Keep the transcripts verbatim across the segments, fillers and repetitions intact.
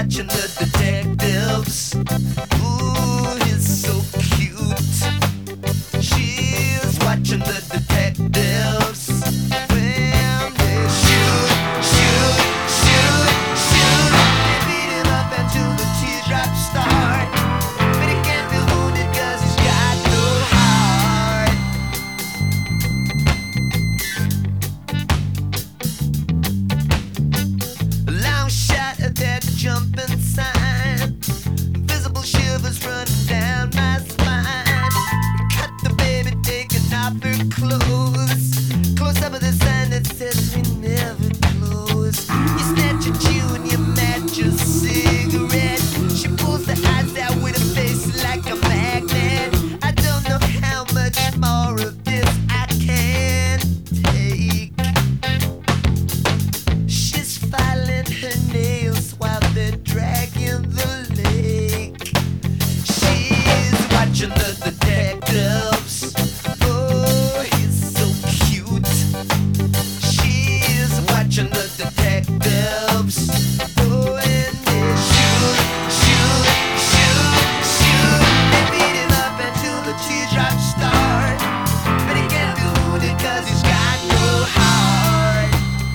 watching the detectives. Ooh, he's so cute. She's watching the detectives. When they shoot, shoot, shoot, shoot, they beat him up until the teardrops start. But he can't be wounded 'cause he's got no heart. A long shot at that jumping sign. Invisible shivers running down my spine. Cut the baby taking off her clothes. Close up with a sign that says we never close. You snatch a chew and you match a cigarette. She pulls the eyes out with a face like a magnet. I don't know how much more of this I can take. She's filing her nails while they're dragging the lake. She's watching the detectives. Oh, he's so cute. She's watching the detectives. Oh, and they shoot, shoot, shoot, shoot. They beat him up until the teardrops start. But he can't be wounded 'cause he's got no heart.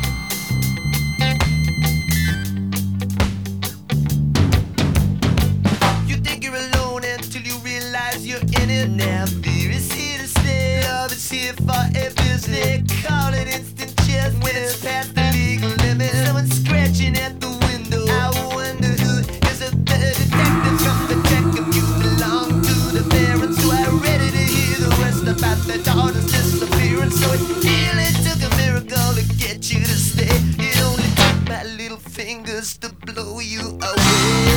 You think you're alone until you realize you're in it. Now fear is here to stay. Love is here for everything. Call it instant chess when it's past the legal limit. Someone scratching at the window. I wonder who is it. The detective from the check if you belong to the parents who are ready to hear the rest about their daughter's disappearance. So it really took a miracle to get you to stay. It only took my little fingers to blow you away.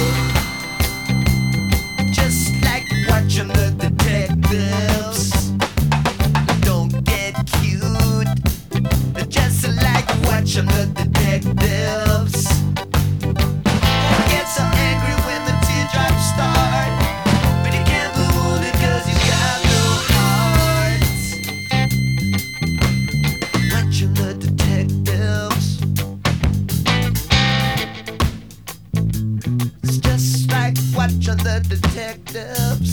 Just like watching the detectives. Don't get cute. Just like watching the detectives. Get so angry when the teardrops start. But he can't be wounded 'cause he's got no heart. Watching the detectives. It's just like watching the detectives.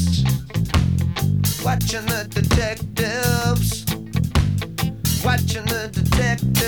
Watching the detectives. Watching the detectives.